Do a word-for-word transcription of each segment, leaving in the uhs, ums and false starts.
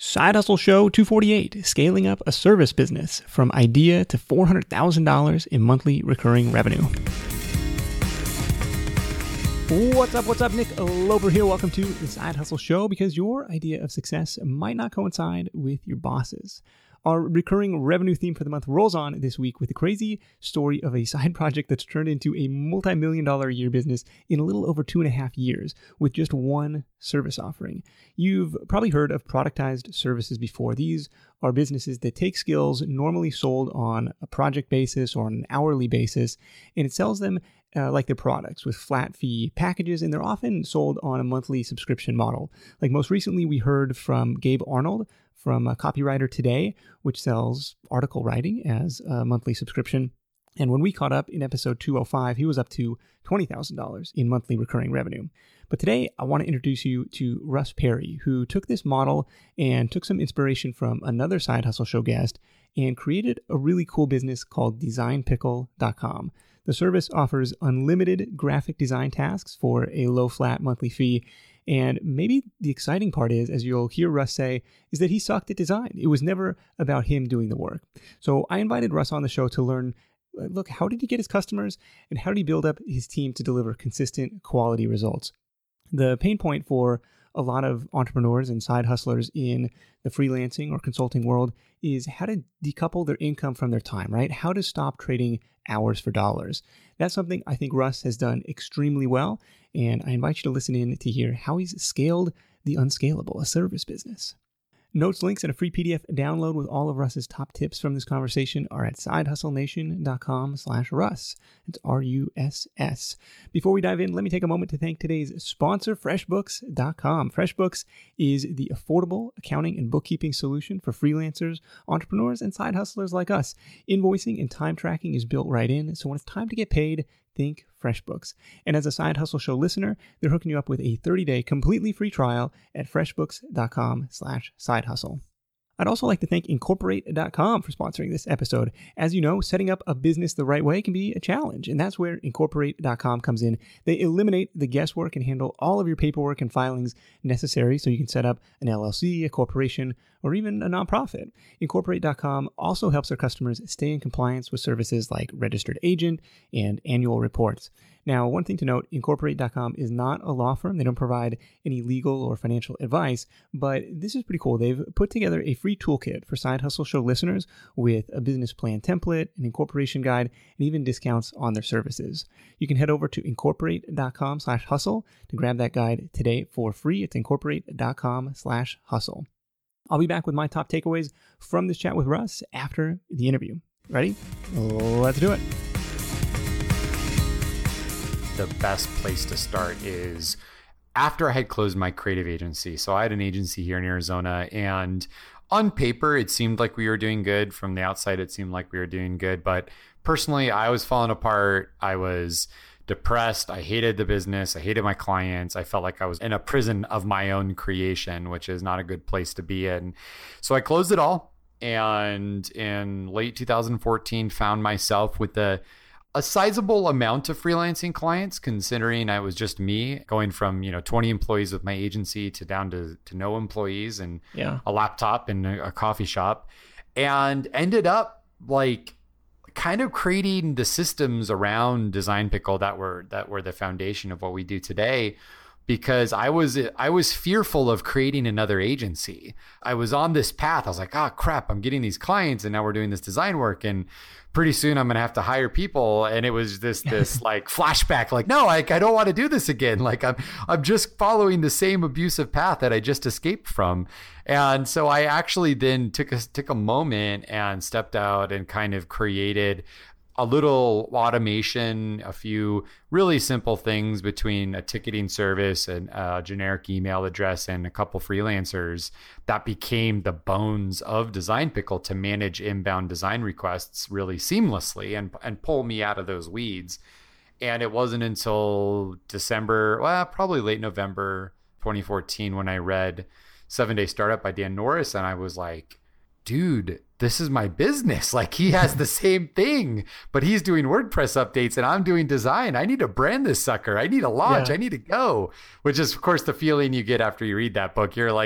Side Hustle Show two forty-eight, scaling up a service business from idea to four hundred thousand dollars in monthly recurring revenue. What's up, what's up? Nick Loper here. Welcome to the Side Hustle Show, because your idea of success might not coincide with your boss's. Our recurring revenue theme for the month rolls on this week with the crazy story of a side project that's turned into a multi-million dollar a year business in a little over two and a half years with just one service offering. You've probably heard of productized services before. These are businesses that take skills normally sold on a project basis or on an hourly basis, and it sells them uh, like their products with flat fee packages, and they're often sold on a monthly subscription model. Like most recently, we heard from Gabe Arnold from a Copywriter Today, which sells article writing as a monthly subscription. And when we caught up in episode two oh five, he was up to twenty thousand dollars in monthly recurring revenue. But today, I want to introduce you to Russ Perry, who took this model and took some inspiration from another Side Hustle Show guest and created a really cool business called design pickle dot com. The service offers unlimited graphic design tasks for a low flat monthly fee. And maybe the exciting part is, as you'll hear Russ say, is that he sucked at design. It was never about him doing the work. So I invited Russ on the show to learn, look, how did he get his customers and how did he build up his team to deliver consistent quality results? The pain point for a lot of entrepreneurs and side hustlers in the freelancing or consulting world is how to decouple their income from their time, right? How to stop trading hours for dollars. That's something I think Russ has done extremely well, and I invite you to listen in to hear how he's scaled the unscalable, a service business. Notes, links, and a free P D F download with all of Russ's top tips from this conversation are at sidehustlenation.com slash Russ. It's R U S S. Before we dive in, let me take a moment to thank today's sponsor, FreshBooks dot com. FreshBooks is the affordable accounting and bookkeeping solution for freelancers, entrepreneurs, and side hustlers like us. Invoicing and time tracking is built right in, so when it's time to get paid, think FreshBooks. And as a Side Hustle Show listener, they're hooking you up with a thirty-day completely free trial at freshbooks.com slash side hustle. I'd also like to thank Incorporate dot com for sponsoring this episode. As you know, setting up a business the right way can be a challenge, and that's where Incorporate dot com comes in. They eliminate the guesswork and handle all of your paperwork and filings necessary so you can set up an L L C, a corporation, or even a nonprofit. Incorporate dot com also helps their customers stay in compliance with services like registered agent and annual reports. Now, one thing to note, Incorporate dot com is not a law firm. They don't provide any legal or financial advice, but this is pretty cool. They've put together a free toolkit for Side Hustle Show listeners with a business plan template, an incorporation guide, and even discounts on their services. You can head over to incorporate.com slash hustle to grab that guide today for free. It's incorporate.com slash hustle. I'll be back with my top takeaways from this chat with Russ after the interview. Ready? Let's do it. The best place to start is after I had closed my creative agency. So I had an agency here in Arizona, and on paper, it seemed like we were doing good. From the outside, it seemed like we were doing good. But personally, I was falling apart. I was depressed. I hated the business. I hated my clients. I felt like I was in a prison of my own creation, which is not a good place to be in. So I closed it all. And in late two thousand fourteen, found myself with the a sizable amount of freelancing clients, considering I was just me, going from, you know, twenty employees with my agency to down to, to no employees and yeah. a laptop and a, a coffee shop, and ended up like kind of creating the systems around Design Pickle that were that were the foundation of what we do today. Because I was I was fearful of creating another agency. I was on this path. I was like, oh crap, I'm getting these clients and now we're doing this design work, and pretty soon I'm gonna have to hire people. And it was this this like flashback, like, no, I, I don't want to do this again. Like I'm I'm just following the same abusive path that I just escaped from. And so I actually then took a took a moment and stepped out and kind of created a little automation, a few really simple things between a ticketing service and a generic email address and a couple freelancers that became the bones of Design Pickle to manage inbound design requests really seamlessly and, and pull me out of those weeds. And it wasn't until December, well, probably late November twenty fourteen when I read Seven Day Startup by Dan Norris, and I was like, dude, this is my business. Like, he has the same thing, but he's doing WordPress updates and I'm doing design. I need to brand this sucker. I need to launch. Yeah. I need to go, which is of course the feeling you get after you read that book. You're like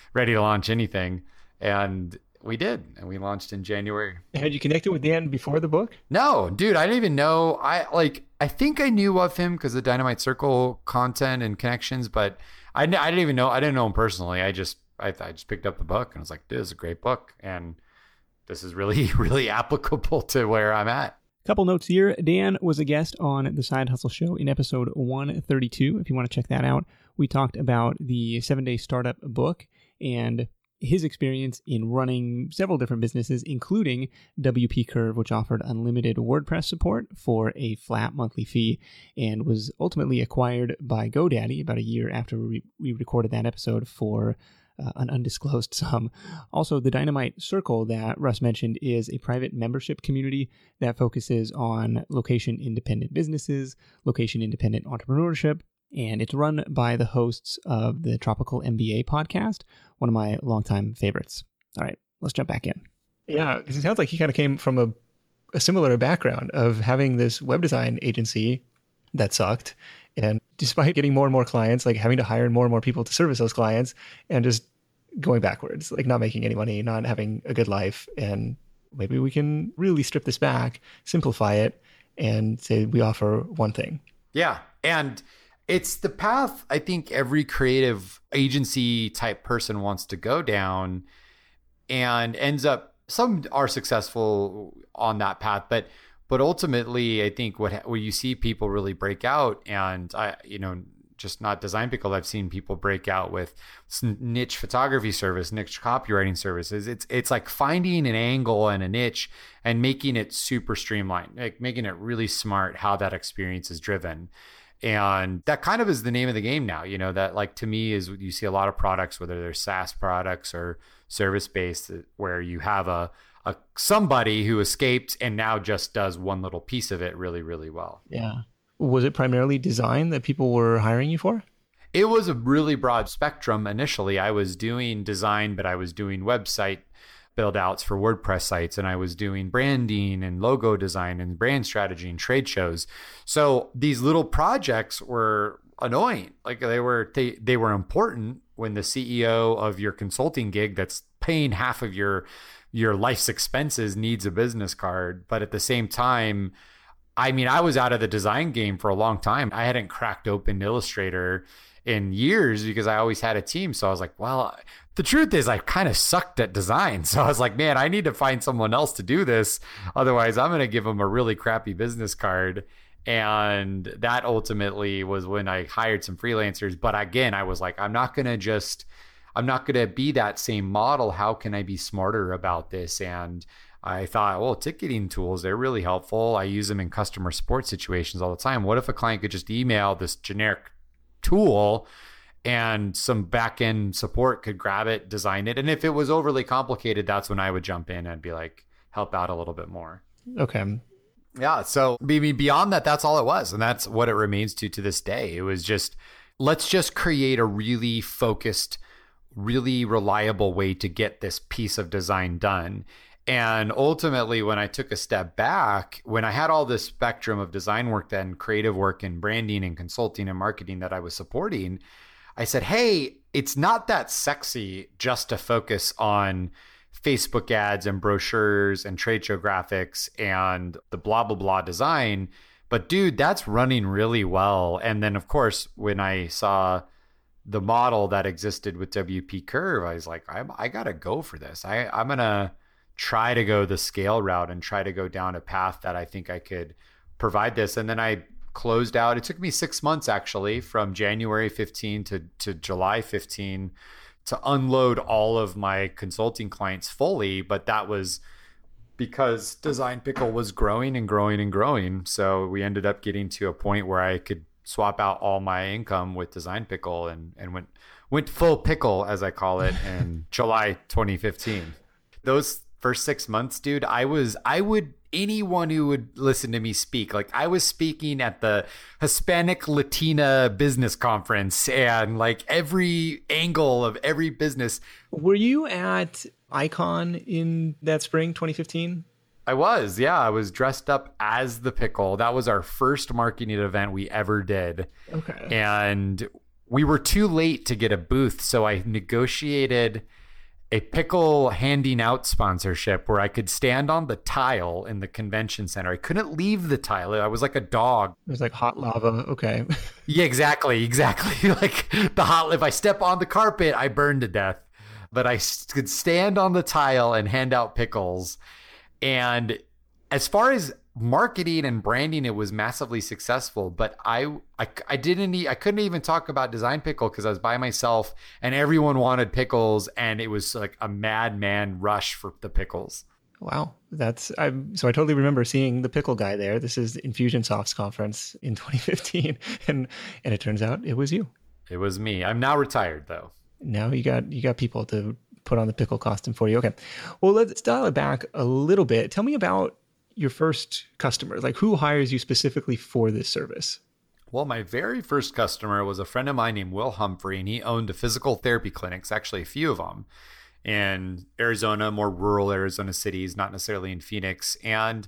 ready to launch anything. And we did. And we launched in January. Had you connected with Dan before the book? No, dude, I didn't even know. I like, I think I knew of him because of Dynamite Circle content and connections, but I, I didn't even know. I didn't know him personally. I just, I, I just picked up the book and was like, this is a great book. And this is really, really applicable to where I'm at. Couple notes here. Dan was a guest on the Side Hustle Show in episode one thirty-two. If you want to check that out, we talked about the seven-day startup book and his experience in running several different businesses, including W P Curve, which offered unlimited WordPress support for a flat monthly fee and was ultimately acquired by GoDaddy about a year after we, we recorded that episode for Uh, an undisclosed sum. Also, the Dynamite Circle that Russ mentioned is a private membership community that focuses on location-independent businesses, location-independent entrepreneurship, and it's run by the hosts of the Tropical M B A podcast, one of my longtime favorites. All right, let's jump back in. Yeah, because it sounds like he kind of came from a, a similar background of having this web design agency that sucked. And despite getting more and more clients, like having to hire more and more people to service those clients and just going backwards, like not making any money, not having a good life. And maybe we can really strip this back, simplify it, and say we offer one thing. Yeah. And it's the path I think every creative agency type person wants to go down and ends up, some are successful on that path, but But ultimately, I think what where you see people really break out, and I, you know, just not Design Pickle, I've seen people break out with niche photography service, niche copywriting services. It's it's like finding an angle and a niche and making it super streamlined, like making it really smart how that experience is driven. And that kind of is the name of the game now. You know, that like to me is you see a lot of products, whether they're SaaS products or service based, where you have a A, somebody who escaped and now just does one little piece of it really, really well. Yeah. Was it primarily design that people were hiring you for? It was a really broad spectrum. Initially, I was doing design, but I was doing website build outs for WordPress sites, and I was doing branding and logo design and brand strategy and trade shows. So these little projects were annoying. Like they were, they, they were important when the C E O of your consulting gig that's paying half of your your life's expenses needs a business card. But at the same time, I mean, I was out of the design game for a long time. I hadn't cracked open Illustrator in years because I always had a team. So I was like, well, the truth is I kind of sucked at design. So I was like, man, I need to find someone else to do this. Otherwise, I'm going to give them a really crappy business card. And that ultimately was when I hired some freelancers. But again, I was like, I'm not going to just... I'm not going to be that same model. How can I be smarter about this? And I thought, well, ticketing tools, they're really helpful. I use them in customer support situations all the time. What if a client could just email this generic tool and some back-end support could grab it, design it? And if it was overly complicated, that's when I would jump in and be like, help out a little bit more. Okay. Yeah. So maybe beyond that, that's all it was. And that's what it remains to to this day. It was just, let's just create a really focused, really reliable way to get this piece of design done. And ultimately, when I took a step back, when I had all this spectrum of design work, then creative work and branding and consulting and marketing that I was supporting, I said, hey, it's not that sexy just to focus on Facebook ads and brochures and trade show graphics and the blah, blah, blah design. But dude, that's running really well. And then of course, when I saw the model that existed with W P Curve, I was like, I, I got to go for this. I, I'm going to try to go the scale route and try to go down a path that I think I could provide this. And then I closed out. It took me six months actually from January fifteenth to, to July fifteenth to unload all of my consulting clients fully. But that was because Design Pickle was growing and growing and growing. So we ended up getting to a point where I could swap out all my income with Design Pickle and, and went went full pickle, as I call it, in July twenty fifteen. Those first six months, dude, I was, I would, anyone who would listen to me speak, like I was speaking at the Hispanic Latina business conference and like every angle of every business. Were you at Icon in that spring, twenty fifteen? I was, yeah. I was dressed up as the pickle. That was our first marketing event we ever did. Okay. And we were too late to get a booth. So I negotiated a pickle handing out sponsorship where I could stand on the tile in the convention center. I couldn't leave the tile. I was like a dog. It was like hot lava. Okay. Yeah, exactly. Exactly. Like the hot, if I step on the carpet, I burn to death. But I could stand on the tile and hand out pickles. And as far as marketing and branding, it was massively successful. But I, I, I didn't, I couldn't even talk about Design Pickle because I was by myself and everyone wanted pickles, and it was like a madman rush for the pickles. Wow, that's I'm so I totally remember seeing the pickle guy there. This is Infusionsoft's conference in twenty fifteen, and and it turns out it was you. It was me. I'm now retired though. Now you got you got people to put on the pickle costume for you. Okay, well, let's dial it back a little bit. Tell me about your first customer. Like, who hires you specifically for this service? Well, my very first customer was a friend of mine named Will Humphrey, and he owned a physical therapy clinics, actually a few of them, in Arizona, more rural Arizona cities, not necessarily in Phoenix. And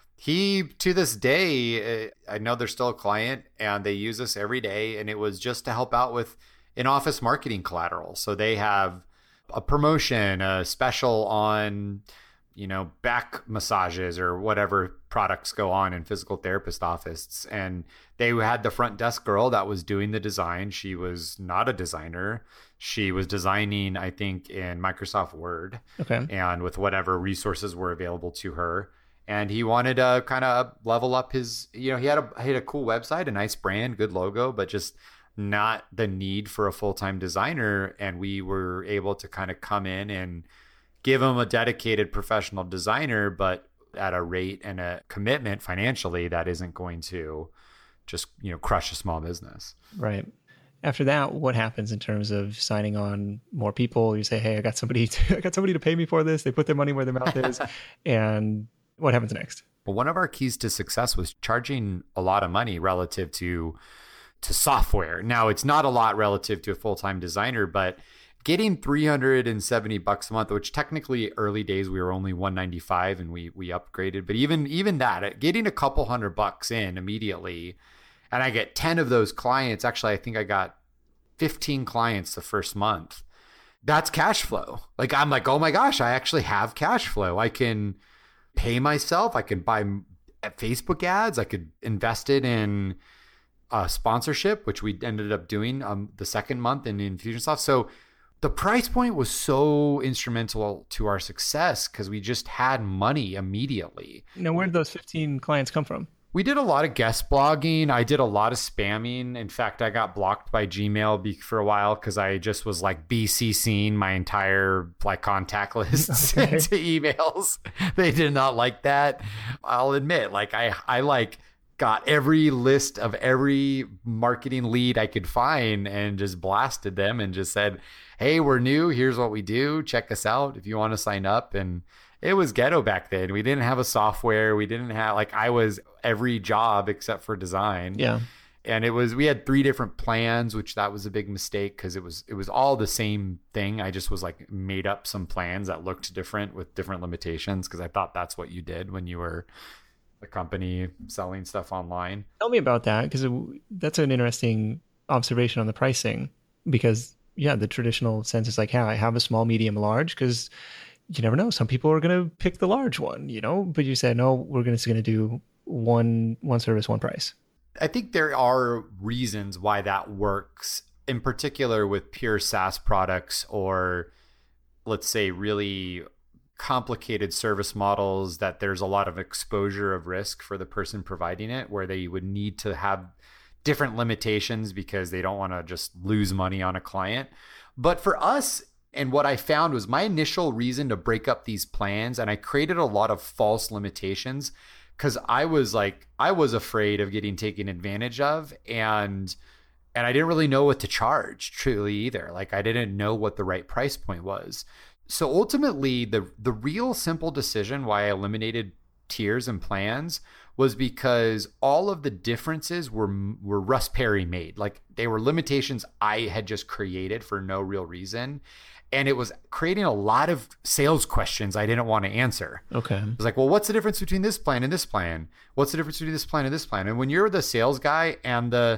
he, to this day, I know they're still a client and they use us every day. And it was just to help out with in-office marketing collateral. So they have a promotion, a special on, you know, back massages or whatever products go on in physical therapist offices. And they had the front desk girl that was doing the design. She was not a designer. She was designing, I think, in Microsoft Word. Okay. And with whatever resources were available to her. And he wanted to kind of level up his, you know, he had a he had a cool website, a nice brand, good logo, but just not the need for a full-time designer. And we were able to kind of come in and give him a dedicated professional designer, but at a rate and a commitment financially that isn't going to just, you know, crush a small business. Right. After that, what happens in terms of signing on more people? You say, hey, I got somebody to, I got somebody to pay me for this. They put their money where their mouth is. And what happens next? But one of our keys to success was charging a lot of money relative to to software. Now, it's not a lot relative to a full-time designer, but getting three hundred seventy bucks a month, which technically early days we were only one ninety-five and we we upgraded, but even even that, getting a couple hundred bucks in immediately, and I get ten of those clients. Actually, I think I got fifteen clients the first month. That's cash flow. Like, I'm like, oh my gosh, I actually have cash flow. I can pay myself. I can buy Facebook ads. I could invest it in uh, sponsorship, which we ended up doing um, the second month in Infusionsoft. So the price point was so instrumental to our success because we just had money immediately. Now, where did those fifteen clients come from? We did a lot of guest blogging. I did a lot of spamming. In fact, I got blocked by Gmail for a while because I just was like BCCing my entire like contact list Okay. into emails. They did not like that. I'll admit, like I, I like got every list of every marketing lead I could find and just blasted them and just said, hey, we're new. Here's what we do. Check us out if you want to sign up. And it was ghetto back then. We didn't have a software. We didn't have, like, I was every job except for design. Yeah. And it was, we had three different plans, which that was a big mistake because it was, it was all the same thing. I just was like made up some plans that looked different with different limitations because I thought that's what you did when you were a company selling stuff online. Tell me about that, because that's an interesting observation on the pricing. Because, yeah, the traditional sense is like, yeah, I have a small, medium, large, because you never know. Some people are going to pick the large one, you know, but you said, no, we're going to do one, one service, one price. I think there are reasons why that works, in particular with pure SaaS products or, let's say, really complicated service models that there's a lot of exposure of risk for the person providing it, where they would need to have different limitations because they don't want to just lose money on a client. But for us, and what I found was my initial reason to break up these plans, and I created a lot of false limitations because I was like, I was afraid of getting taken advantage of, and and I didn't really know what to charge truly either. Like, I didn't know what the right price point was. So ultimately, the the real simple decision why I eliminated tiers and plans was because all of the differences were were Russ Perry made. Like, they were limitations I had just created for no real reason. And it was creating a lot of sales questions I didn't want to answer. Okay. I was like, well, what's the difference between this plan and this plan? What's the difference between this plan and this plan? And when you're the sales guy and the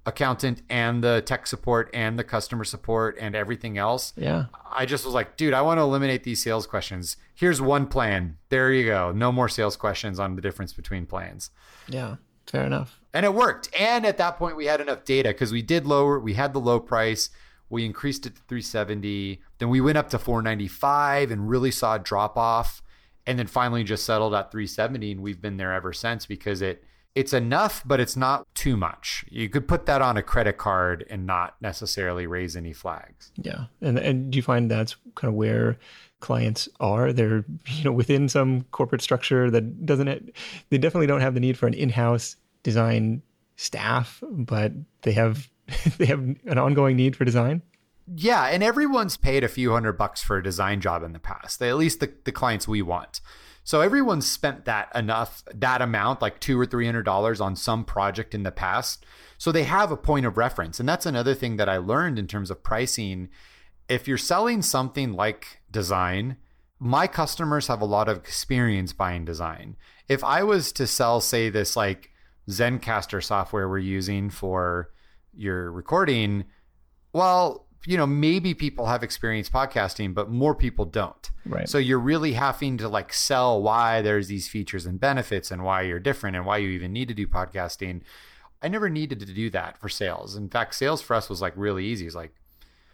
accountant and the tech support and the customer support and everything else. Yeah. I just was like, dude, I want to eliminate these sales questions. Here's one plan. There you go. No more sales questions on the difference between plans. Yeah, fair enough. And it worked. And at that point we had enough data because we did lower, we had the low price. We increased it to three seventy. Then we went up to four ninety-five and really saw a drop off. And then finally just settled at three seventy. And we've been there ever since because it it's enough, but it's not too much. You could put that on a credit card and not necessarily raise any flags. Yeah. And and do you find that's kind of where clients are? They're, you know, within some corporate structure that doesn't, they definitely don't have the need for an in-house design staff, but they have they have an ongoing need for design. Yeah, and everyone's paid a few hundred bucks for a design job in the past. They, at least the, the clients we want. So everyone's spent that enough, that amount, like two or three hundred dollars on some project in the past. So they have a point of reference. And that's another thing that I learned in terms of pricing. If you're selling something like design, my customers have a lot of experience buying design. If I was to sell, say, this like Zencastr software we're using for your recording, well, you know, maybe people have experience podcasting, but more people don't. Right. So you're really having to like sell why there's these features and benefits and why you're different and why you even need to do podcasting. I never needed to do that for sales. In fact, sales for us was like really easy. It's like,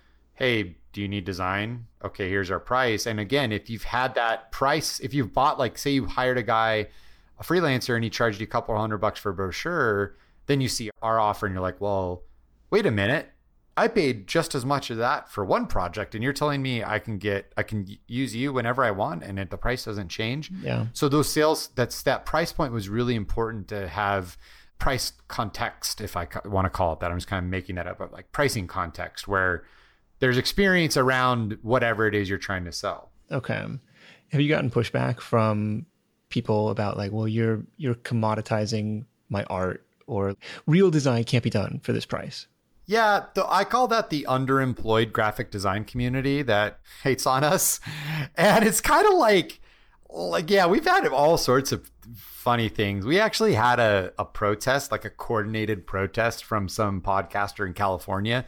hey, do you need design? Okay, here's our price. And again, if you've had that price, if you've bought, like, say you hired a guy, a freelancer, and he charged you a couple hundred bucks for a brochure, then you see our offer and you're like, well, wait a minute. I paid just as much of that for one project, and you're telling me I can get, I can use you whenever I want, and it, the price doesn't change. Yeah. So those sales, that's that price point was really important to have price context, if I want to call it that. I'm just kind of making that up, but like pricing context where there's experience around whatever it is you're trying to sell. Okay. Have you gotten pushback from people about like, well, you're you're commoditizing my art, or real design can't be done for this price? Yeah, th- I call that the underemployed graphic design community that hates on us. And it's kind of like, like, yeah, we've had all sorts of funny things. We actually had a, a protest, like a coordinated protest from some podcaster in California.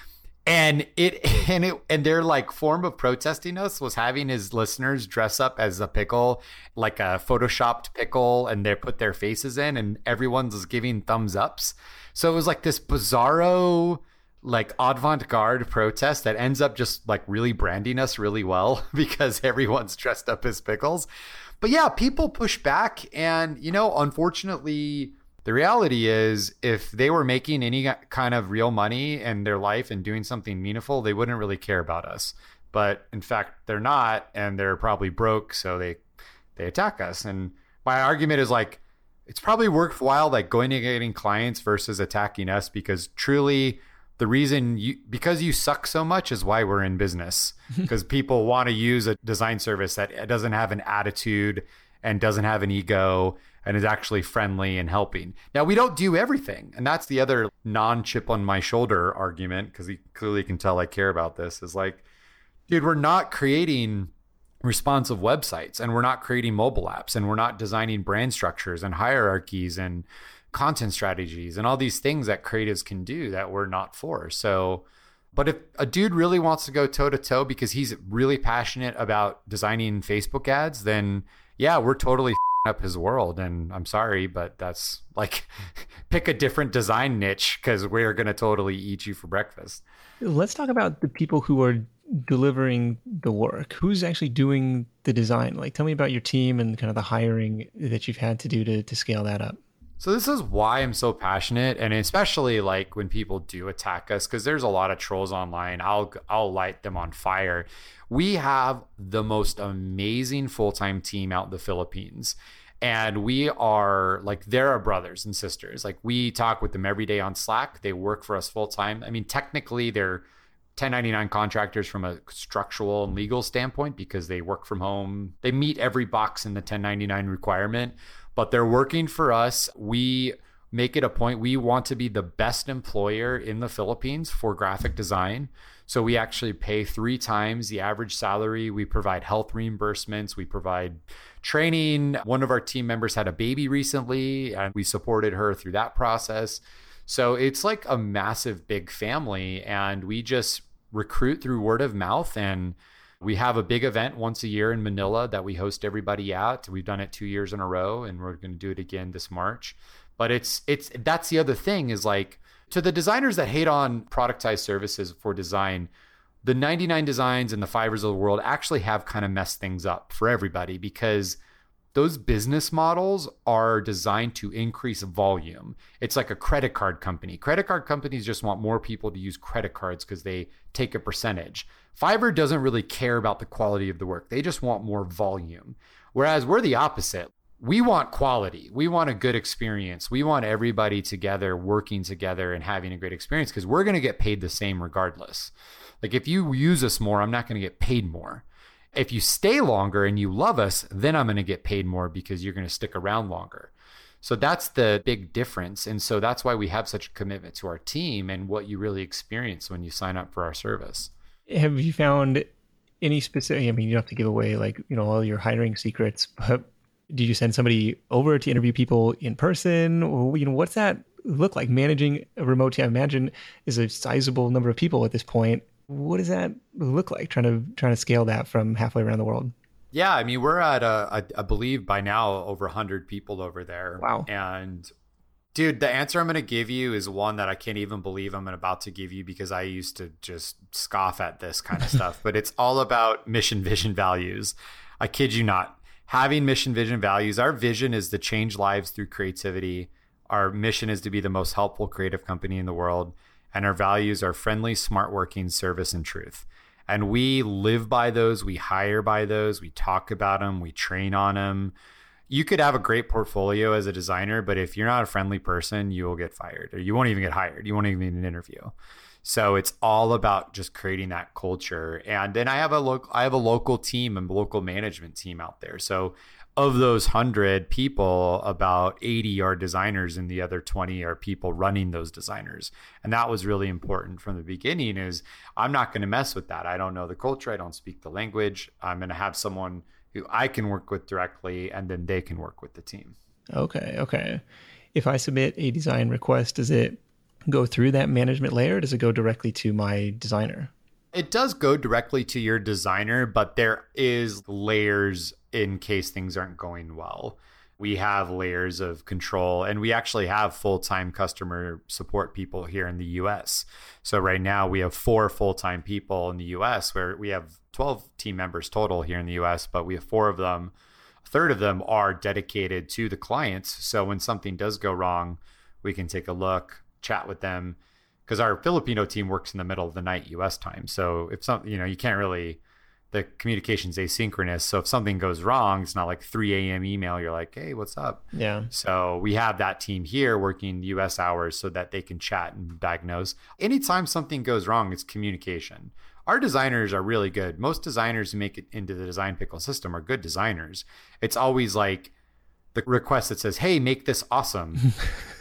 And it and it and their like form of protesting us was having his listeners dress up as a pickle, like a photoshopped pickle, and they put their faces in, and everyone's giving thumbs ups. So it was like this bizarro, like avant-garde protest that ends up just like really branding us really well because everyone's dressed up as pickles. But yeah, people push back, and you know, unfortunately, the reality is if they were making any kind of real money in their life and doing something meaningful, they wouldn't really care about us. But in fact, they're not, and they're probably broke, so they they attack us. And my argument is like, it's probably worthwhile like going and getting clients versus attacking us, because truly the reason you, because you suck so much is why we're in business, because people want to use a design service that doesn't have an attitude and doesn't have an ego and is actually friendly and helping. Now, we don't do everything. And that's the other non-chip on my shoulder argument, because you clearly can tell I care about this, is like, dude, we're not creating responsive websites, and we're not creating mobile apps, and we're not designing brand structures and hierarchies and content strategies and all these things that creatives can do that we're not for. So, but if a dude really wants to go toe to toe because he's really passionate about designing Facebook ads, then yeah, we're totally up his world. And I'm sorry, but that's like, pick a different design niche, because we're going to totally eat you for breakfast. Let's talk about the people who are delivering the work. Who's actually doing the design? Like, tell me about your team and kind of the hiring that you've had to do to, to scale that up. So this is why I'm so passionate, and especially like when people do attack us, because there's a lot of trolls online. I'll I'll light them on fire. We have the most amazing full-time team out in the Philippines, and we are like, they're our brothers and sisters. Like, we talk with them every day on Slack. They work for us full-time. I mean, technically they're ten ninety-nine contractors from a structural and legal standpoint, because they work from home. They meet every box in the ten ninety-nine requirement, but they're working for us. We make it a point. We want to be the best employer in the Philippines for graphic design. So we actually pay three times the average salary. We provide health reimbursements. We provide training. One of our team members had a baby recently, and we supported her through that process. So it's like a massive big family, and we just recruit through word of mouth. And we have a big event once a year in Manila that we host everybody at. We've done it two years in a row, and we're going to do it again this March. But it's it's that's the other thing is like, to the designers that hate on productized services for design, the ninety-nine Designs and the Fiverrs of the world actually have kind of messed things up for everybody, because those business models are designed to increase volume. It's like a credit card company. Credit card companies just want more people to use credit cards because they take a percentage. Fiverr doesn't really care about the quality of the work. They just want more volume. Whereas we're the opposite. We want quality. We want a good experience. We want everybody together, working together and having a great experience, because we're going to get paid the same regardless. Like if you use us more, I'm not going to get paid more. If you stay longer and you love us, then I'm going to get paid more because you're going to stick around longer. So that's the big difference. And so that's why we have such a commitment to our team and what you really experience when you sign up for our service. Have you found any specific, I mean, you don't have to give away like, you know, all your hiring secrets, but did you send somebody over to interview people in person? Or, you know, what's that look like? Managing a remote team, I imagine, is a sizable number of people at this point. What does that look like, trying to trying to scale that from halfway around the world? Yeah, I mean, we're at, a, I, I believe by now, over one hundred people over there. Wow. And dude, the answer I'm going to give you is one that I can't even believe I'm about to give you, because I used to just scoff at this kind of stuff. But it's all about mission, vision, values. I kid you not. Having mission, vision, values. Our vision is to change lives through creativity. Our mission is to be the most helpful creative company in the world. And our values are friendly, smart working, service, and truth. And we live by those. We hire by those. We talk about them. We train on them. You could have a great portfolio as a designer, but if you're not a friendly person, you will get fired, or you won't even get hired. You won't even get an interview. So it's all about just creating that culture. And then I have a local, I have a local team and local management team out there. So of those one hundred people, about eighty are designers and the other twenty are people running those designers. And that was really important from the beginning, is I'm not going to mess with that. I don't know the culture. I don't speak the language. I'm going to have someone who I can work with directly, and then they can work with the team. Okay. Okay. If I submit a design request, does it go through that management layer? Or does it go directly to my designer? It does go directly to your designer, but there is layers in case things aren't going well. We have layers of control, and we actually have full-time customer support people here in the U S. So right now we have four full-time people in the U S, where we have twelve team members total here in the U S, but we have four of them. A third of them are dedicated to the clients. So when something does go wrong, we can take a look, chat with them, because our Filipino team works in the middle of the night U S time. So if some, you know, you can't really, the communication's asynchronous. So if something goes wrong, it's not like three a.m. email. You're like, hey, what's up? Yeah. So we have that team here working U S hours so that they can chat and diagnose. Anytime something goes wrong, it's communication. Our designers are really good. Most designers who make it into the Design Pickle system are good designers. It's always like the request that says, hey, make this awesome.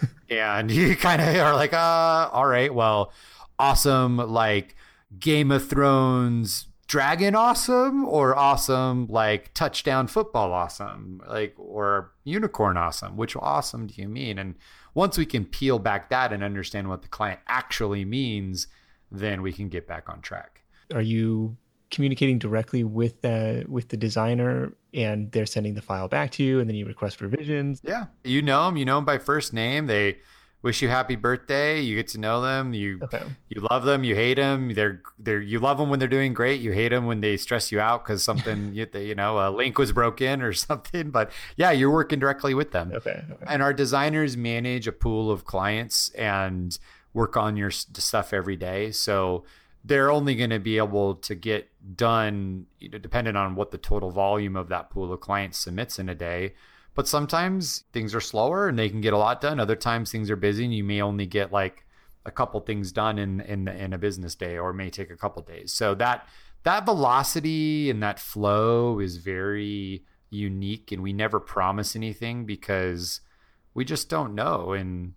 And you kind of are like, uh, all right, well, awesome, like Game of Thrones dragon awesome, or awesome like touchdown football awesome, like, or unicorn awesome. Which awesome do you mean? And once we can peel back that and understand what the client actually means, then we can get back on track. Are you communicating directly with the with the designer, and they're sending the file back to you, and then you request revisions? Yeah, you know them. You know them by first name. They wish you happy birthday. You get to know them. You okay. You love them. You hate them. They're they're you love them when they're doing great. You hate them when they stress you out because something you, you know a link was broken or something. But yeah, you're working directly with them. Okay. okay. And our designers manage a pool of clients and work on your stuff every day. So they're only going to be able to get done, you know, dependent on what the total volume of that pool of clients submits in a day. But sometimes things are slower and they can get a lot done. Other times things are busy and you may only get like a couple things done in in, in a business day, or it may take a couple days. So that that velocity and that flow is very unique, and we never promise anything because we just don't know. And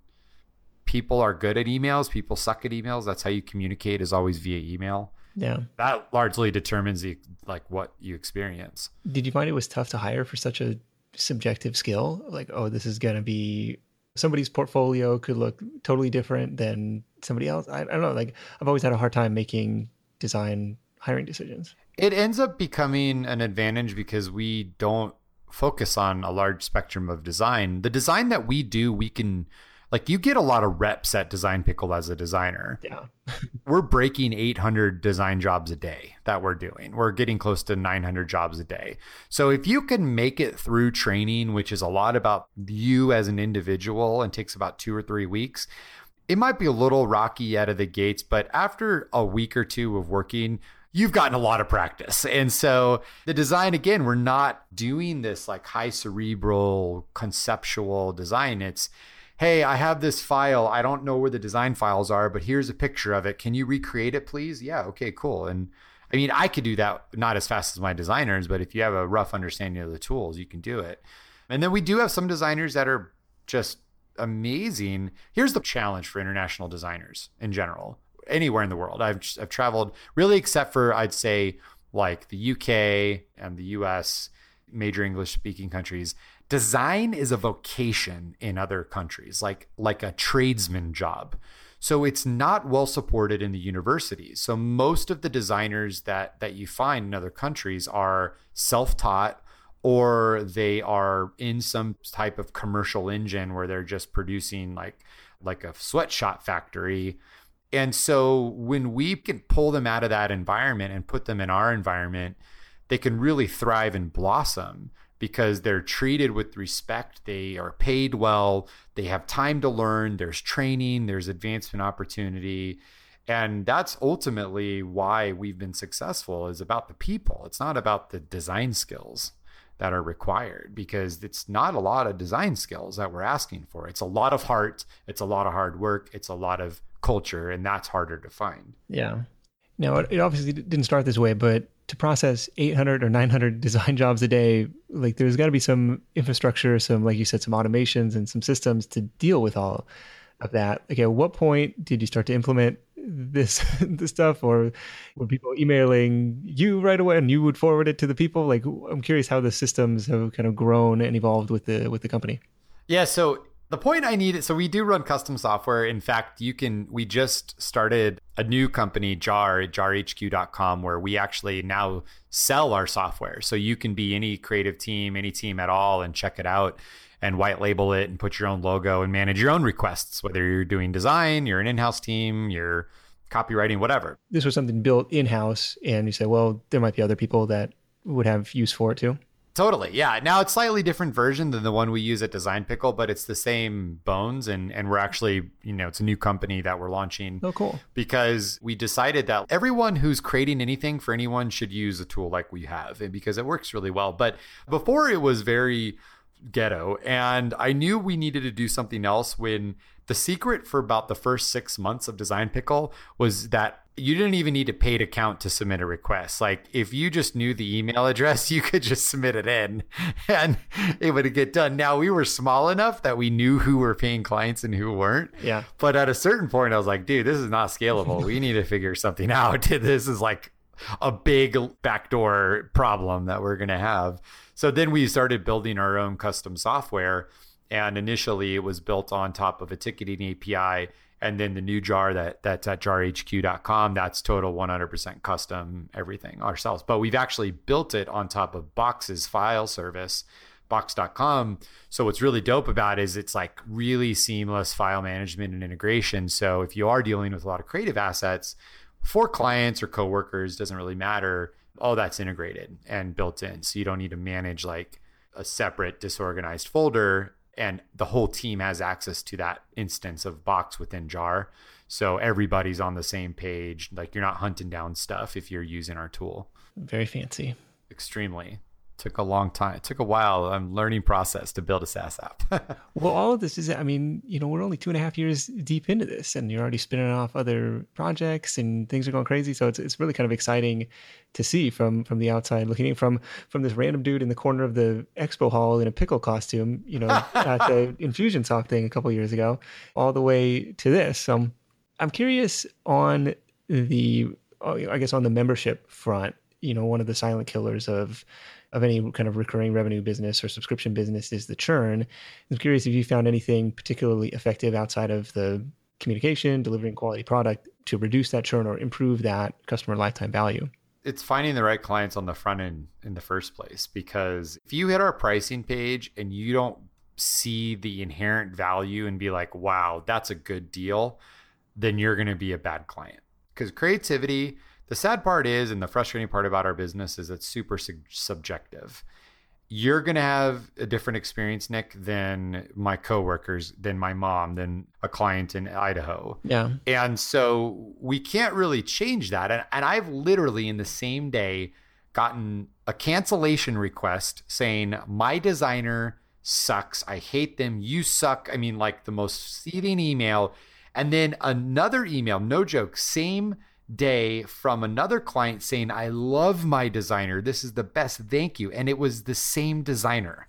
people are good at emails. People suck at emails. That's how you communicate, is always via email. Yeah. That largely determines the, like what you experience. Did you find it was tough to hire for such a subjective skill? Like, oh, this is going to be somebody's portfolio could look totally different than somebody else. I, I don't know. Like I've always had a hard time making design hiring decisions. It ends up becoming an advantage because we don't focus on a large spectrum of design. The design that we do, we can, like, you get a lot of reps at Design Pickle as a designer. Yeah. We're breaking eight hundred design jobs a day that we're doing. We're getting close to nine hundred jobs a day. So if you can make it through training, which is a lot about you as an individual and takes about two or three weeks, it might be a little rocky out of the gates, but after a week or two of working, you've gotten a lot of practice. And so the design, again, we're not doing this like high cerebral conceptual design. It's, hey, I have this file. I don't know where the design files are, but here's a picture of it. Can you recreate it, please? Yeah. Okay, cool. And I mean, I could do that not as fast as my designers, but if you have a rough understanding of the tools, you can do it. And then we do have some designers that are just amazing. Here's the challenge for international designers in general, anywhere in the world. I've I've traveled really, except for I'd say like the U K and the U S, major English speaking countries. Design is a vocation in other countries, like like a tradesman job. So it's not well supported in the universities. So most of the designers that that you find in other countries are self-taught, or they are in some type of commercial engine where they're just producing like like a sweatshop factory. And so when we can pull them out of that environment and put them in our environment, they can really thrive and blossom because they're treated with respect. They are paid well. They have time to learn. There's training. There's advancement opportunity. And that's ultimately why we've been successful, is about the people. It's not about the design skills that are required, because it's not a lot of design skills that we're asking for. It's a lot of heart. It's a lot of hard work. It's a lot of culture, and that's harder to find. Yeah. Now, it obviously didn't start this way, but to process eight hundred or nine hundred design jobs a day, like there's got to be some infrastructure, some, like you said, some automations and some systems to deal with all of that. Okay, at what point did you start to implement this this stuff, or were people emailing you right away and you would forward it to the people? Like, I'm curious how the systems have kind of grown and evolved with the with the company. Yeah, so the point I needed, so we do run custom software. In fact, you can, we just started a new company, Jar, jar h q dot com, where we actually now sell our software. So you can be any creative team, any team at all, and check it out and white label it and put your own logo and manage your own requests, whether you're doing design, you're an in-house team, you're copywriting, whatever. This was something built in-house, and you said, well, there might be other people that would have use for it too. Totally. Yeah. Now it's slightly different version than the one we use at Design Pickle, but it's the same bones. And, and we're actually, you know, it's a new company that we're launching. Oh, cool. Because we decided that everyone who's creating anything for anyone should use a tool like we have, and because it works really well. But before, it was very ghetto, and I knew we needed to do something else. When the secret for about the first six months of Design Pickle was that you didn't even need a paid account to submit a request. Like, if you just knew the email address, you could just submit it in and it would get done. Now, we were small enough that we knew who were paying clients and who weren't. Yeah. But at a certain point, I was like, dude, this is not scalable. We need to figure something out. This is like a big backdoor problem that we're going to have. So then we started building our own custom software. And initially, it was built on top of a ticketing A P I. And then the new Jar that that's at jar h q dot com, that's total one hundred percent custom everything ourselves. But we've actually built it on top of Box's file service, box dot com. So what's really dope about it is it's like really seamless file management and integration. So if you are dealing with a lot of creative assets for clients or coworkers, doesn't really matter, all that's integrated and built in. So you don't need to manage like a separate disorganized folder. And the whole team has access to that instance of Box within Jar. So everybody's on the same page. Like, you're not hunting down stuff if you're using our tool. Very fancy. Extremely. Took a long time. It took a while. A learning process to build a SaaS app. Well, all of this is, I mean, you know, we're only two and a half years deep into this, and you're already spinning off other projects and things are going crazy. So it's it's really kind of exciting to see from from the outside looking in, from from this random dude in the corner of the expo hall in a pickle costume, you know, at the Infusionsoft thing a couple of years ago, all the way to this. So I'm curious on the, I guess on the membership front, you know, one of the silent killers of of any kind of recurring revenue business or subscription business is the churn. I'm curious if you found anything particularly effective outside of the communication, delivering quality product to reduce that churn or improve that customer lifetime value. It's finding the right clients on the front end in the first place, because if you hit our pricing page and you don't see the inherent value and be like, wow, that's a good deal, then you're going to be a bad client. Because creativity, the sad part is, and the frustrating part about our business is it's super su- subjective. You're going to have a different experience, Nick, than my coworkers, than my mom, than a client in Idaho. Yeah. And so we can't really change that. And, and I've literally in the same day gotten a cancellation request saying, my designer sucks. I hate them. You suck. I mean, like the most scathing email. And then another email, no joke, same day from another client saying, I love my designer. This is the best. Thank you. And it was the same designer.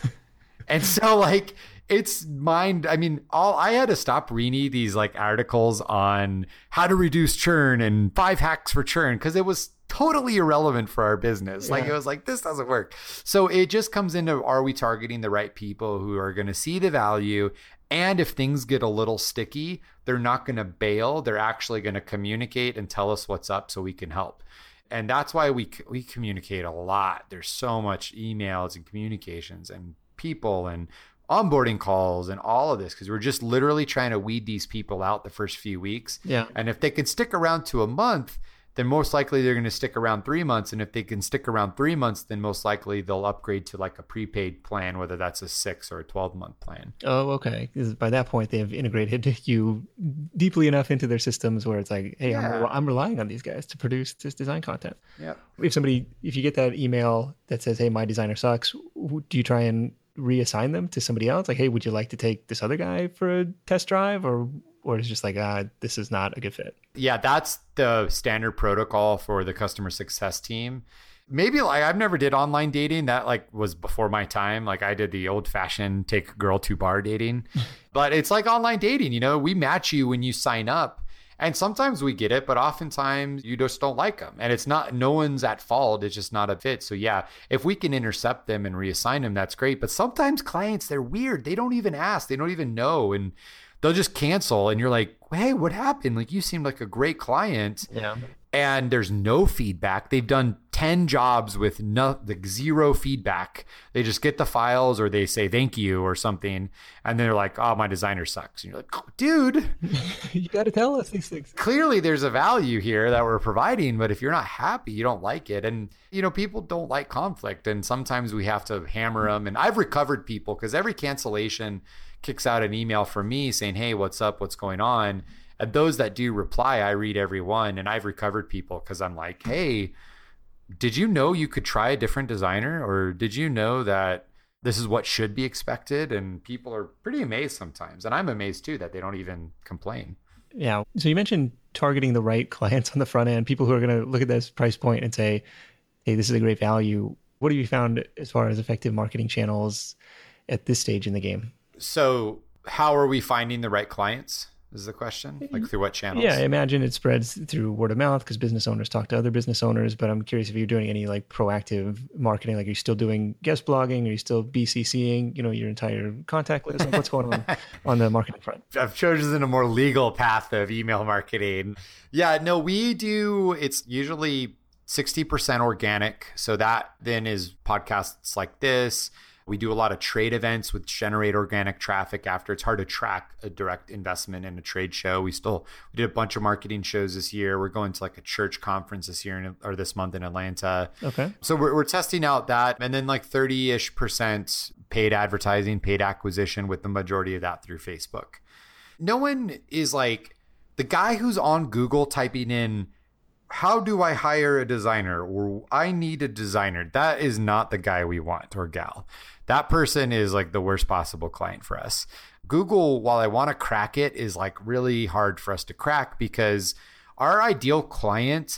And so like, it's mind. I mean, all I had to stop reading these like articles on how to reduce churn and five hacks for churn, because it was totally irrelevant for our business. Yeah. Like it was like, this doesn't work. So it just comes into, are we targeting the right people who are going to see the value? And if things get a little sticky, they're not going to bail. They're actually going to communicate and tell us what's up so we can help. And that's why we we communicate a lot. There's so much emails and communications and people and onboarding calls and all of this, because we're just literally trying to weed these people out the first few weeks. Yeah. And if they can stick around to a month, then most likely they're going to stick around three months. And if they can stick around three months, then most likely they'll upgrade to like a prepaid plan, whether that's a six or a twelve month plan. Oh, okay. Because by that point, they've integrated you deeply enough into their systems where it's like, hey, yeah. I'm, I'm relying on these guys to produce this design content. Yeah. If somebody, if you get that email that says, hey, my designer sucks, do you try and reassign them to somebody else? Like, hey, would you like to take this other guy for a test drive? Or Or it's just like, ah, this is not a good fit. Yeah, that's the standard protocol for the customer success team. Maybe like I've never did online dating. That like was before my time. Like I did the old fashioned take a girl to bar dating. But it's like online dating, you know, we match you when you sign up. And sometimes we get it, but oftentimes you just don't like them. And it's not, no one's at fault. It's just not a fit. So yeah, if we can intercept them and reassign them, that's great. But sometimes clients, they're weird. They don't even ask. They don't even know. And they'll just cancel. And you're like, hey, what happened? Like you seemed like a great client. Yeah. And there's no feedback. They've done ten jobs with no, like zero feedback. They just get the files or they say thank you or something. And they're like, oh, my designer sucks. And you're like, oh, dude, you got to tell us these things. Clearly there's a value here that we're providing, but if you're not happy, you don't like it. And, you know, people don't like conflict. And sometimes we have to hammer them. And I've recovered people because every cancellation kicks out an email from me saying, hey, what's up? What's going on? And those that do reply, I read every one, and I've recovered people because I'm like, hey, did you know you could try a different designer? Or did you know that this is what should be expected? And people are pretty amazed sometimes. And I'm amazed too that they don't even complain. Yeah. So you mentioned targeting the right clients on the front end, people who are going to look at this price point and say, hey, this is a great value. What have you found as far as effective marketing channels at this stage in the game? So how are we finding the right clients? Is the question? Like through what channels? Yeah, I imagine it spreads through word of mouth because business owners talk to other business owners. But I'm curious if you're doing any like proactive marketing. Like, are you still doing guest blogging? Are you still BCCing, you know, your entire contact list? Like, what's going on on the marketing front? I've chosen a more legal path of email marketing. Yeah, no, we do. It's usually sixty percent organic. So that then is podcasts like this. We do a lot of trade events which generate organic traffic after. It's hard to track a direct investment in a trade show. We still, we did a bunch of marketing shows this year. We're going to like a church conference this year in, or this month in Atlanta. Okay. So we're, we're testing out that. And then like thirty-ish percent paid advertising, paid acquisition, with the majority of that through Facebook. No one is like the guy who's on Google typing in, how do I hire a designer? Or I need a designer. That is not the guy we want, or gal. That person is like the worst possible client for us. Google, while I want to crack it, is like really hard for us to crack because our ideal client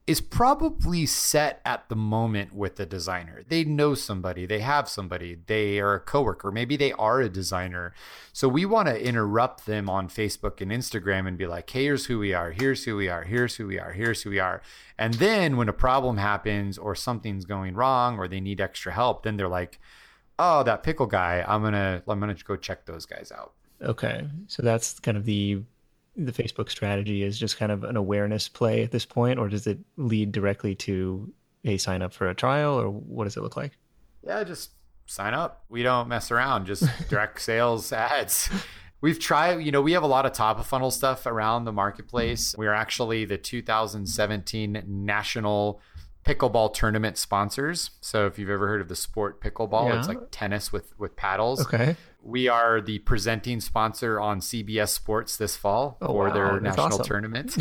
is probably set at the moment with the designer. They know somebody, they have somebody, they are a coworker, maybe they are a designer. So we want to interrupt them on Facebook and Instagram and be like, hey, here's who we are, here's who we are, here's who we are, here's who we are. And then when a problem happens or something's going wrong or they need extra help, then they're like, oh, that pickle guy, I'm gonna I'm gonna go check those guys out. Okay. So that's kind of the the Facebook strategy, is just kind of an awareness play at this point, or does it lead directly to a sign up for a trial, or what does it look like? Yeah, just sign up. We don't mess around, just direct sales ads. We've tried, you know, we have a lot of top of funnel stuff around the marketplace. We are actually the two thousand seventeen National Pickleball Tournament sponsors. So if you've ever heard of the sport pickleball, yeah. It's like tennis with, with paddles. Okay. We are the presenting sponsor on C B S Sports this fall oh, for wow. their That's national awesome. tournament.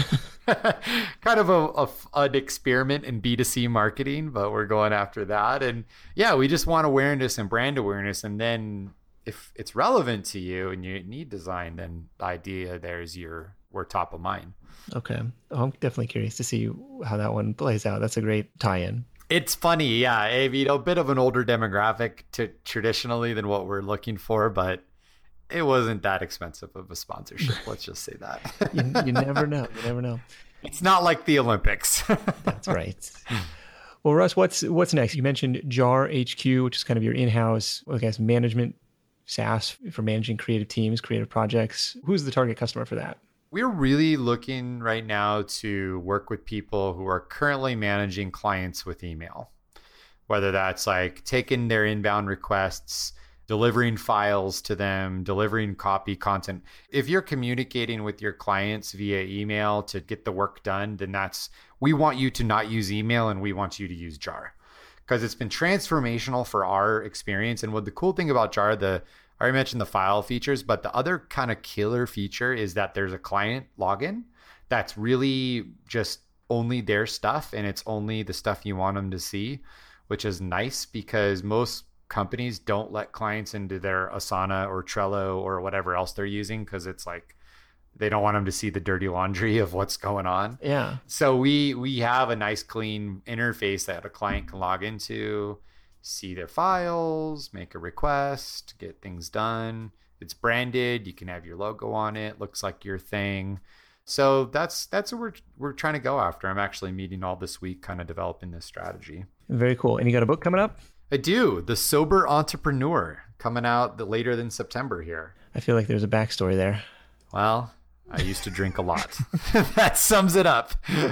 Kind of a, a, an experiment in B two C marketing, but we're going after that. And yeah, we just want awareness and brand awareness. And then if it's relevant to you and you need design, then the idea there is you're, we're top of mind. Okay. Oh, I'm definitely curious to see how that one plays out. That's a great tie-in. It's funny, yeah. I mean, a bit of an older demographic to traditionally than what we're looking for, but it wasn't that expensive of a sponsorship. Let's just say that. you, you never know. You never know. It's not like the Olympics. That's right. Well, Russ, what's what's next? You mentioned Jar H Q, which is kind of your in-house, I guess, management SaaS for managing creative teams, creative projects. Who's the target customer for that? We're really looking right now to work with people who are currently managing clients with email, whether that's like taking their inbound requests, delivering files to them, delivering copy content. If you're communicating with your clients via email to get the work done, then that's, we want you to not use email and we want you to use Jar, because it's been transformational for our experience. And what the cool thing about Jar, the I already mentioned the file features, but the other kind of killer feature is that there's a client login that's really just only their stuff, and it's only the stuff you want them to see, which is nice because most companies don't let clients into their Asana or Trello or whatever else they're using because it's like they don't want them to see the dirty laundry of what's going on. Yeah. So we we have a nice clean interface that a client can log into, see their files, make a request, get things done. It's branded. You can have your logo on it. Looks like your thing. So that's that's what we're we're trying to go after. I'm actually meeting all this week, kind of developing this strategy. Very cool. And you got a book coming up? I do. The Sober Entrepreneur, coming out the, later than September here. I feel like there's a backstory there. Well, I used to drink a lot. That sums it up.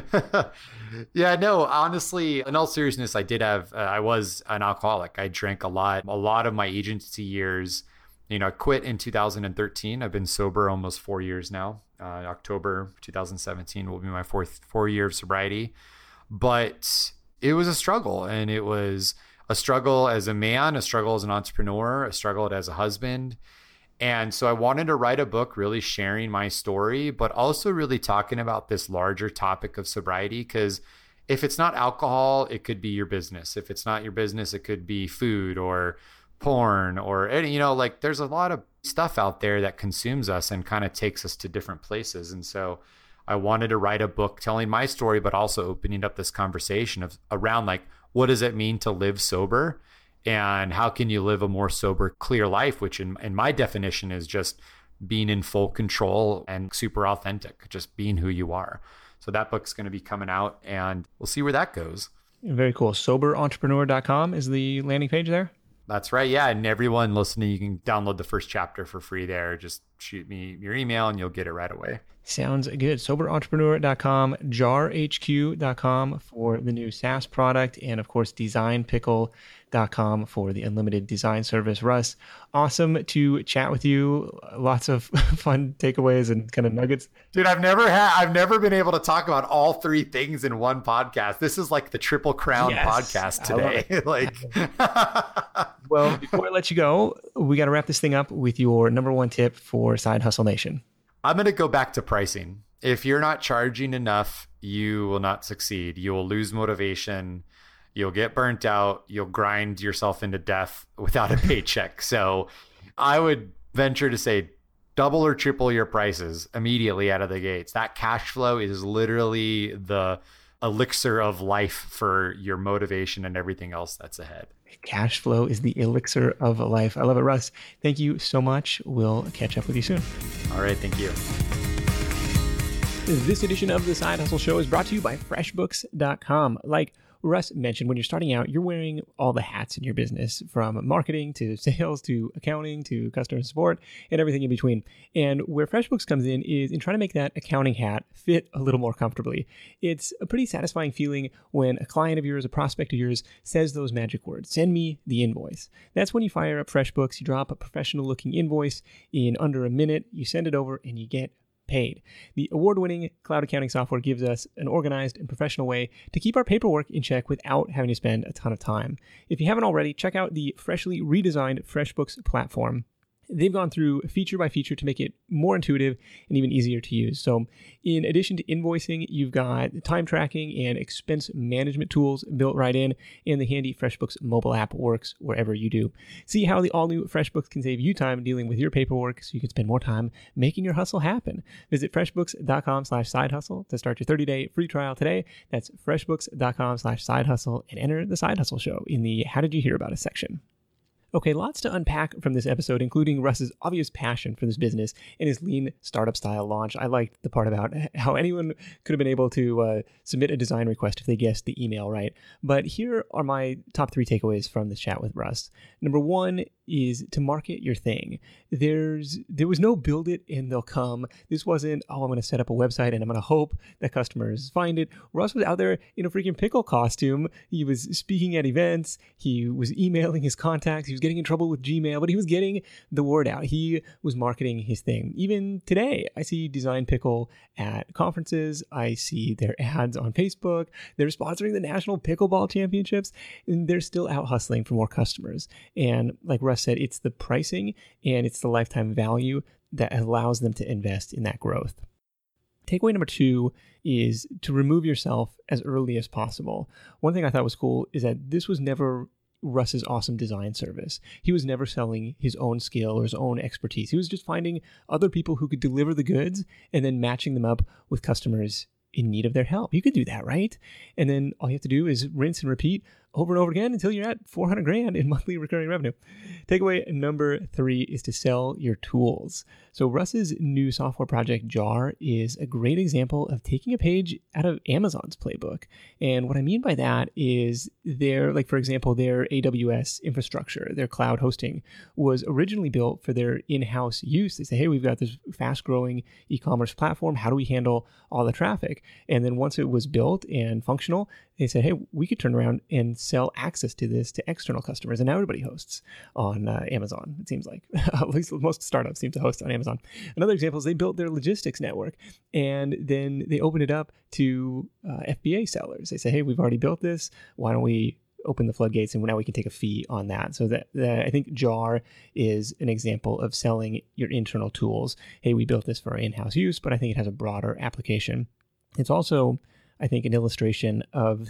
Yeah, no, honestly, in all seriousness, I did have, uh, I was an alcoholic. I drank a lot. A lot of my agency years, you know, I quit in two thousand thirteen. I've been sober almost four years now. Uh, October two thousand seventeen will be my fourth four year of sobriety. But it was a struggle, and it was a struggle as a man, a struggle as an entrepreneur, a struggle as a husband. And so I wanted to write a book really sharing my story, but also really talking about this larger topic of sobriety. Because if it's not alcohol, it could be your business. If it's not your business, it could be food or porn or any, you know, like there's a lot of stuff out there that consumes us and kind of takes us to different places. And so I wanted to write a book telling my story, but also opening up this conversation of around like, what does it mean to live sober? And how can you live a more sober, clear life, which in, in my definition is just being in full control and super authentic, just being who you are. So that book's going to be coming out and we'll see where that goes. Very cool. sober entrepreneur dot com is the landing page there? That's right. Yeah. And everyone listening, you can download the first chapter for free there. Just shoot me your email and you'll get it right away. Sounds good. sober entrepreneur dot com, jar h q dot com for the new SaaS product, and of course, design pickle dot com for the unlimited design service. Russ, awesome to chat with you. Lots of fun takeaways and kind of nuggets. Dude, I've never had, I've never been able to talk about all three things in one podcast. This is like the Triple Crown yes, podcast today. Like, well, before I let you go, we got to wrap this thing up with your number one tip for Side Hustle Nation. I'm going to go back to pricing. If you're not charging enough, you will not succeed. You will lose motivation. You'll get burnt out. You'll grind yourself into death without a paycheck. So I would venture to say double or triple your prices immediately out of the gates. That cash flow is literally the elixir of life for your motivation and everything else that's ahead. Cash flow is the elixir of life. I love it, Russ. Thank you so much. We'll catch up with you soon. All right. Thank you. This edition of the Side Hustle Show is brought to you by FreshBooks dot com. Like Russ mentioned, when you're starting out, you're wearing all the hats in your business, from marketing to sales to accounting to customer support and everything in between. And where FreshBooks comes in is in trying to make that accounting hat fit a little more comfortably. It's a pretty satisfying feeling when a client of yours, a prospect of yours, says those magic words, "Send me the invoice." That's when you fire up FreshBooks, you drop a professional looking invoice in under a minute, you send it over, and you get paid. The award-winning cloud accounting software gives us an organized and professional way to keep our paperwork in check without having to spend a ton of time. If you haven't already, check out the freshly redesigned FreshBooks platform. They've gone through feature by feature to make it more intuitive and even easier to use. So in addition to invoicing, you've got time tracking and expense management tools built right in, and the handy FreshBooks mobile app works wherever you do. See how the all-new FreshBooks can save you time dealing with your paperwork so you can spend more time making your hustle happen. Visit FreshBooks.com slash side hustle to start your thirty-day free trial today. That's FreshBooks.com slash side hustle and enter the Side Hustle Show in the How Did You Hear About Us section. Okay, lots to unpack from this episode, including Russ's obvious passion for this business and his lean startup style launch. I liked the part about how anyone could have been able to uh, submit a design request if they guessed the email right. But here are my top three takeaways from this chat with Russ. Number one is to market your thing. There's there was no build it and they'll come. This wasn't, oh, I'm going to set up a website and I'm going to hope that customers find it. Russ was out there in a freaking pickle costume. He was speaking at events. He was emailing his contacts. He was getting in trouble with Gmail, but he was getting the word out. He was marketing his thing. Even today, I see Design Pickle at conferences. I see their ads on Facebook. They're sponsoring the National Pickleball Championships, and they're still out hustling for more customers. And like Russ said, it's the pricing and it's the lifetime value that allows them to invest in that growth. Takeaway number two is to remove yourself as early as possible. One thing I thought was cool is that this was never Russ's awesome design service. He was never selling his own skill or his own expertise. He was just finding other people who could deliver the goods and then matching them up with customers in need of their help. You could do that, right? And then all you have to do is rinse and repeat over and over again until you're at four hundred grand in monthly recurring revenue. Takeaway number three is to sell your tools. So Russ's new software project, Jar, is a great example of taking a page out of Amazon's playbook. And what I mean by that is their, like for example, their A W S infrastructure, their cloud hosting was originally built for their in-house use. They say, hey, we've got this fast-growing e-commerce platform. How do we handle all the traffic? And then once it was built and functional, they said, hey, we could turn around and sell access to this to external customers. And now everybody hosts on uh, Amazon, it seems like. At least most startups seem to host on Amazon. Another example is they built their logistics network and then they opened it up to uh, F B A sellers. They say, hey, we've already built this. Why don't we open the floodgates and now we can take a fee on that? So that, that I think Jar is an example of selling your internal tools. Hey, we built this for our in-house use, but I think it has a broader application. It's also, I think, an illustration of,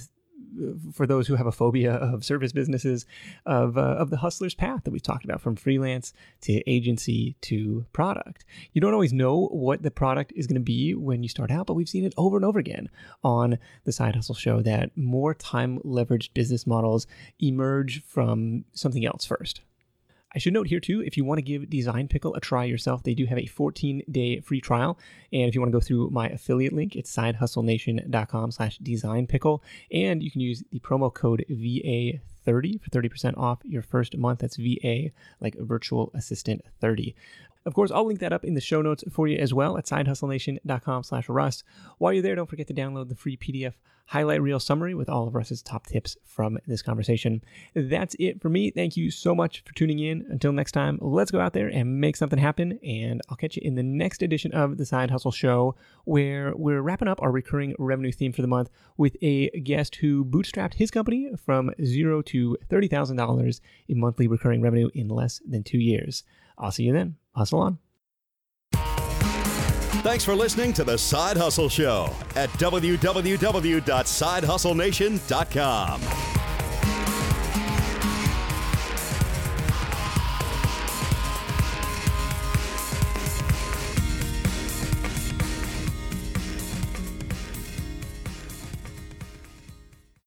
for those who have a phobia of service businesses, of uh, of the hustler's path that we've talked about, from freelance to agency to product. You don't always know what the product is going to be when you start out, but we've seen it over and over again on the Side Hustle Show that more time-leveraged business models emerge from something else first. I should note here too, if you want to give Design Pickle a try yourself, they do have a fourteen-day free trial. And if you want to go through my affiliate link, it's sidehustlenation.com slash designpickle. And you can use the promo code V A thirty for thirty percent off your first month. That's V A, like virtual assistant thirty. Of course, I'll link that up in the show notes for you as well at sidehustlenation.com slash Russ. While you're there, don't forget to download the free P D F highlight reel summary with all of Russ's top tips from this conversation. That's it for me. Thank you so much for tuning in. Until next time, let's go out there and make something happen. And I'll catch you in the next edition of the Side Hustle Show, where we're wrapping up our recurring revenue theme for the month with a guest who bootstrapped his company from zero to thirty thousand dollars in monthly recurring revenue in less than two years. I'll see you then. Hustle on. Thanks for listening to The Side Hustle Show at w w w dot side hustle nation dot com.